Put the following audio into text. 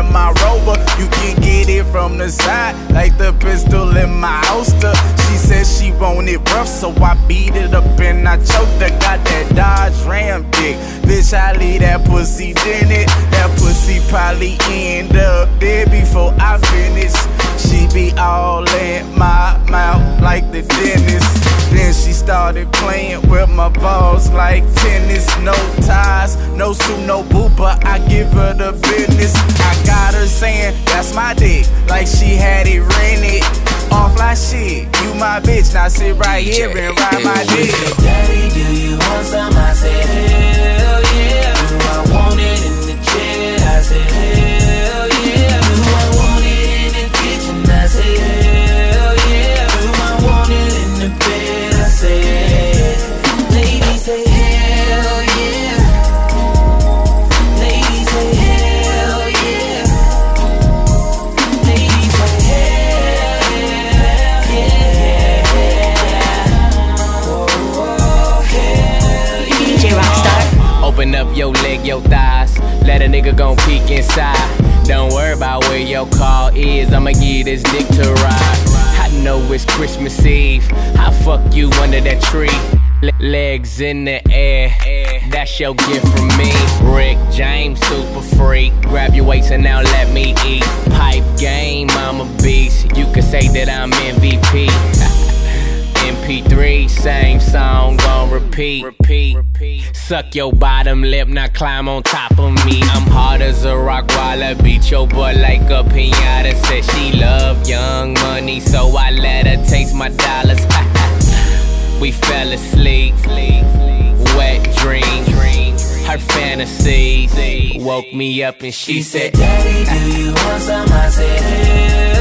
in my Rover. You can get it from the side, like the pistol in my holster. She said she want it rough, so I beat it up and I choked her. Got that Dodge Ram dick, bitch, I leave that pussy in it. That pussy probably end up dead before I finish. She be all in my mouth like the dentist. Then she started playing with my balls like tennis. No ties, no suit, no boot, but I give her the business. I got her saying, that's my dick, like she had it rented. Off like shit, you my bitch, now sit right here and ride my dick. Daddy, do you want some? I said, hell yeah. Do I want it in the jet? I said, hell yeah. Do I want it in the kitchen? I said, hell yeah. Do I want it in the bed? I said, ladies say hell yeah. Ladies say hell yeah. Ladies say hell yeah. Oh, hell yeah. DJ Rockstar. Open up your leg, your thighs. Let a nigga gon' peek inside. Don't worry about where your car is. I'ma give this dick to ride. I know it's Christmas Eve. I fuck you under that tree. Legs in the air. That's your gift from me. Rick James, super freak. Grab your waist and now let me eat. Pipe game, I'm a beast. You could say that I'm MVP. MP3, same song, gon' repeat. Suck your bottom lip, now climb on top of me. I'm hard as a rock while I beat your butt like a piñata. Said she love young money, so I let her taste my dollars. We fell asleep, wet dreams, her fantasies woke me up and she said, Daddy, do you want some? I said, hell